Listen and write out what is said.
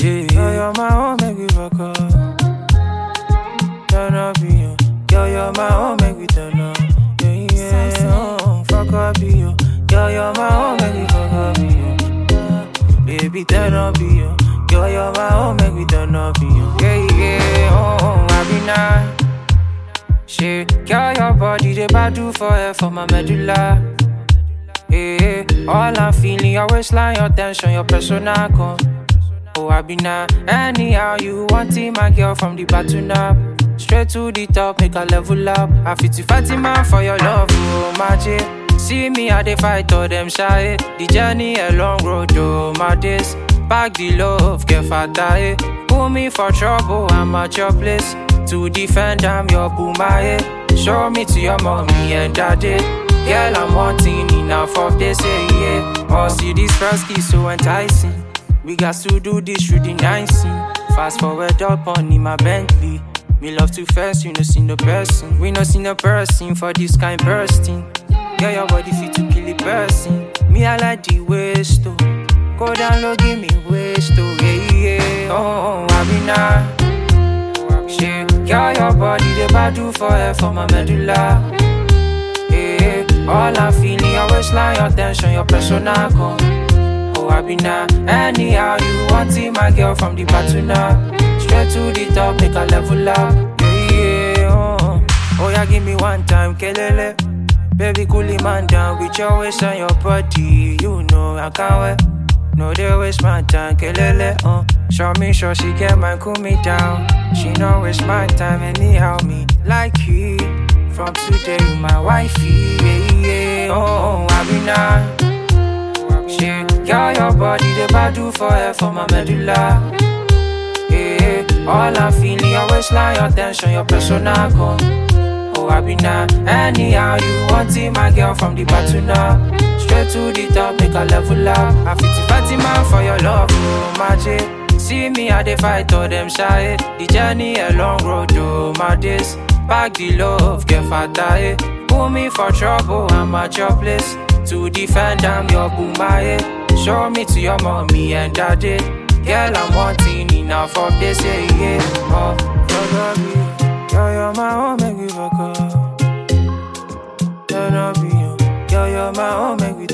Yeah, you're my own, make we fuck up. Turn up, you. Girl, you're my own, make we turn up. Yeah, yeah, oh, fuck up, you. Girl, you're my own, make we fuck up, you. Baby, turn up, you. Girl, you're my own, make we turn up, you. Yeah, yeah, oh, I be nice. Shit, girl, your body, they bad do for her, for my medulla. Yeah, all I'm feeling, your waistline, your tension, your persona come. Oh, I be now. Anyhow, you want it, my girl, from the bottom up. Straight to the top, make a level up. I fit to fight man for your love, oh, my J. See me, I dey fight all them shy. The journey a long road, oh, my days. Back the love, get fatter. Put me for trouble, I'm at your place. To defend, I'm your boomer. Show me to your mommy and daddy. Girl, I'm wanting enough of this, yeah. Oh, see this first kiss so enticing. We got to do this through the 9 scene. Fast forward up on in my Bentley. Me love to first, you no see no person. We no see no person for this kind bursting. Girl, your body fit to kill a person. Me, I like the waist, oh. Go down low, give me waist, oh, yeah, yeah. Oh, I be now. Shit, girl, your body, they bad do for her, for my medulla. Yeah, all I'm feeling, your waistline, your tension, your persona come. Oh, I be now. Anyhow, you want it, my girl, from the bottom up. Straight to the top, make a level up. Yeah, yeah, oh. Oh, yeah, give me one time, kelele. Baby, cool it man down with your waist and your body. You know I can't wait. No, they waste my time, kelele, Show me, sure she get mine, cool me down. She no waste my time, anyhow, me like you. From today, you my wifey, yeah, yeah, oh, I be now. Shit, girl, your body, they bad do for her, for my medulla. Yeah, all I'm feeling, your waistline, your tension, your persona come. Oh, I be now. Anyhow, you want it, my girl, from the bottom up. Straight to the top, make a level up. I fit to fight man for your love, oh, my J. See me, I dey fight all them shy. The journey a long road, oh, my days. Back the love, get fatter. Put me for trouble, I'm at your place. To defend, I'm your boomer. Show me to your mommy and daddy. Girl, I'm wanting enough of this, yeah, yeah. Oh, fuck up, girl, you're my own, make me fuck up. Turn up, you. Girl, you're my own, make me